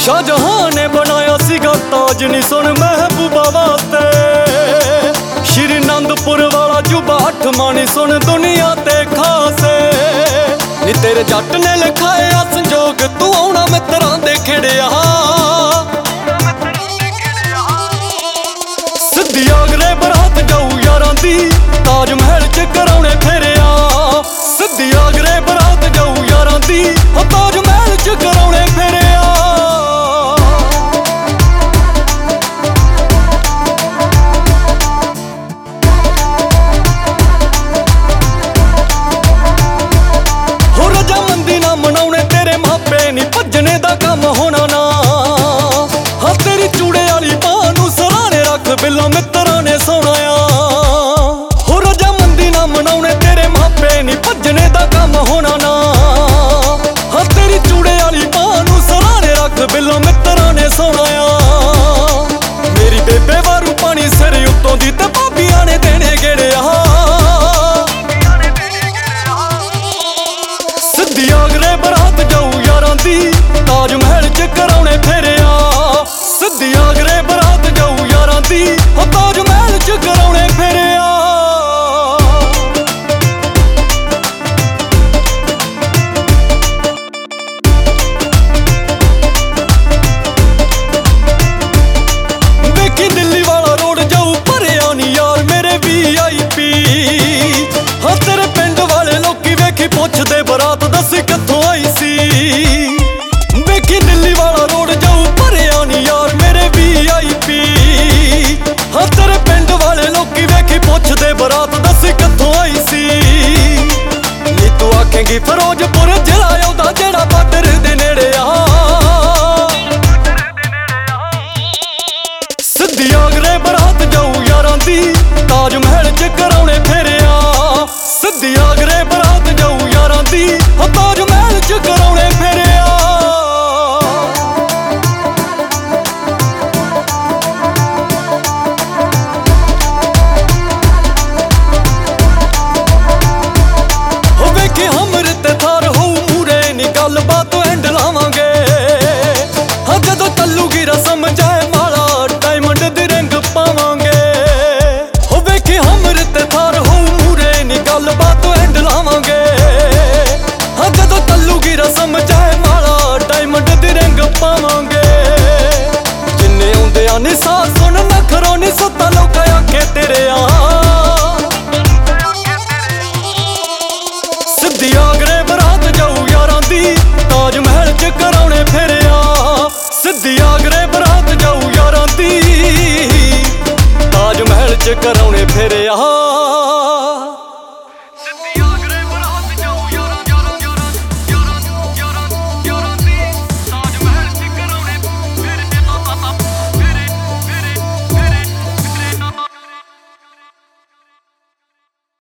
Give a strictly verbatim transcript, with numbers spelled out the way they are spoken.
शाहजहां ने बनाया सीगा ताज नी सुन महबूबा वास्ते। श्री आनंदपुर वाला जुबा अठवां नी सुन दुनिया ते खासे। नी तेरे जट ने लिखाया संजोग तू आउणा मित्रां दे खिड़िया। सिद्धी आगरे बरात जाऊ यारां दी ताज महल च कराउणे फेरिया। सिद्धी आगरे बरात जाऊ यारां दी ताज महल च कराउणे फेरिया। भजने दा कम होना ना हाँ तेरी चूड़े वाली बां नूं सराहने रख बिल्लो मित्रां ने सोना हो। रजामंदी ना मनाउणे तेरे मापे नी भजने दा कम होना ना हाँ तेरी चूड़े वाली बां नूं सराहने रख बिल्लो मित्रां ने सोना। मेरी बेबे वारू पानी सिर उत्तों दी ते भाबियां ने देने गेड़िया। सिद्धी आगरे बरात जाऊ यारां दी ताज महल च कराउणे फेरिया। सिद्धी आगरे बरात जाऊ यारां दी ताज महल च कराउणे फेरिया। देखी दिल्ली वाला रोड जाऊ भरिया नी यार मेरे वी आई पी। हाँ तेरे पिंड वाले लोकी वेखी पुछदे बरात दसी कित्थों आई सी। दिल्ली वाला रोड जाऊ भरिया नी यार मेरे वी आई पी। हाँ तेरे पिंड वाले लोकी वेखी पुछदे बरात दसी कित्थों आई सी। नी तू आखेंगी फिरोजपुर जिला ओदा जेड़ा बार्डर दे नेड़े आ। सिद्धी आगरे बरात जाऊ यारां दी ताज महल च कराउणे फेरिया। सिद्धी आगरे बरात जाऊ यारां दी ताज महल च कराउणे फेरिया। गलबात एंड लावांगे हाँ जदों चलूगी रसम जाए माला डायमंड दी रिंग पावांगे। हो वेखी हमर ते थार हो मूरे नी गलबात एंड लावांगे हाँ जदों चलूगी रसम जाए माला डायमंड दी रिंग पावांगे। जिन्ने आउंदे आ नी साह सुन नखरों नी सत्ता लोकां आखे तेरे आ। सिद्धी आगरे